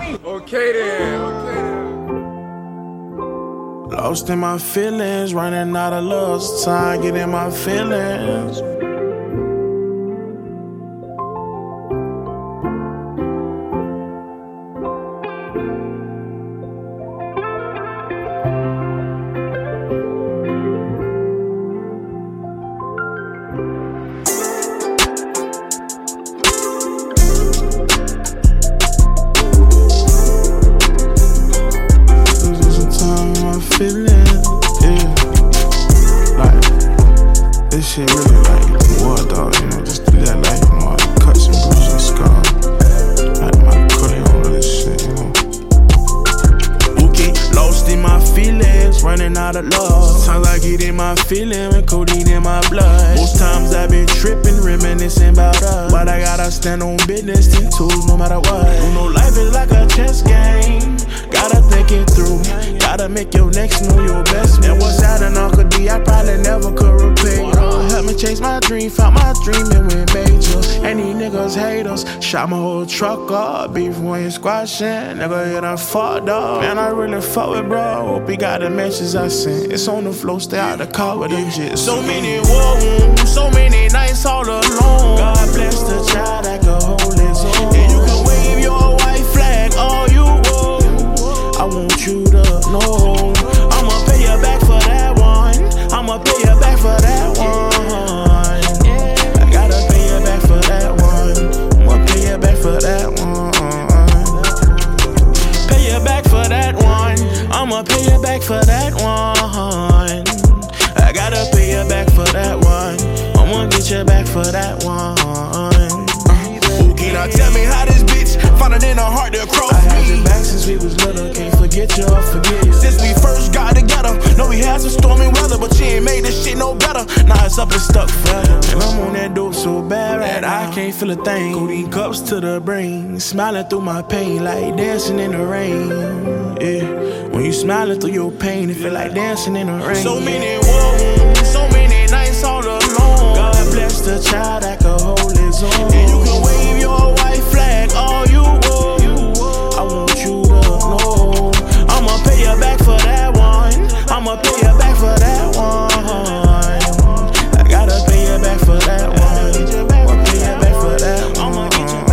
Okay then. Lost in my feelings, running out of love, time getting my feelings. This shit really like war, dog, you know, just do that like, you know, all the cuts and bruises and scars. Like my cut and all this shit, you know. Okay, lost in my feelings, running out of love. Sometimes I get in my feeling with codeine in my blood. Most times I've been tripping, reminiscing about us. But I gotta stand on business, 10 tools no matter what. You know, life is like a chess game. Gotta think it through. Gotta make your next know your best. And what's out in Uncle D, I probably never could repay. Help me chase my dream, found my dream and went major. And these niggas hate us, shot my whole truck up. Beef we ain't squashing, nigga hit a fuck dog. Man, I really fuck with bro, hope he got the messages I sent. It's on the floor, stay out the car with them jits. So many war wounds, so many nights all alone. God bless the child that can hold his own. And you can wave your white flag all you want. I want you to know I'ma pay you back for that one. I'ma pay you back for that one. I gotta pay you back for that one. I'ma pay you back for that one. Pay you back for that one. I'ma pay you back for that one. I gotta pay you back for that one. I'ma get you back for that one. Now tell me how this bitch found it in her heart to cross I had me. your back since we was little, can't forget you or forget you. Since we first got together, know we had some stormy weather, but she ain't made this shit no better. Now it's up and stuck forever. And I'm on that dope so bad that I can't feel a thing. Codeine cups to the brain, smiling through my pain like dancing in the rain. Yeah, when you smiling through your pain, it feel like dancing in the rain. So many war wounds, so many nights all alone. God bless the child that can hold his own. And you can wave your white flag all you want. I want you to know I'ma pay you back for that one. I'ma pay you back for that one. I gotta pay you back for that one. I'ma pay you back for that one.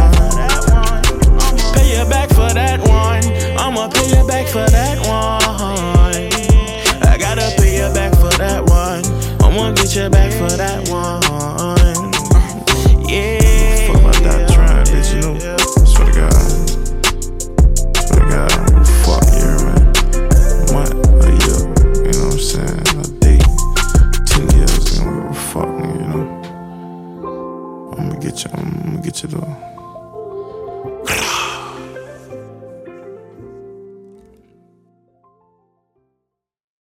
Pay you back for that one. I'ma pay you back for that one. I gotta pay you back for that one. I'ma get you back for that one. Yeah. Fuck about that trying, bitch, you know. Swear to God. Swear to God, fuck you, man. Month, a year, you know what I'm saying? A day, 10 years, you know, fuck me, you know. I'ma get you though.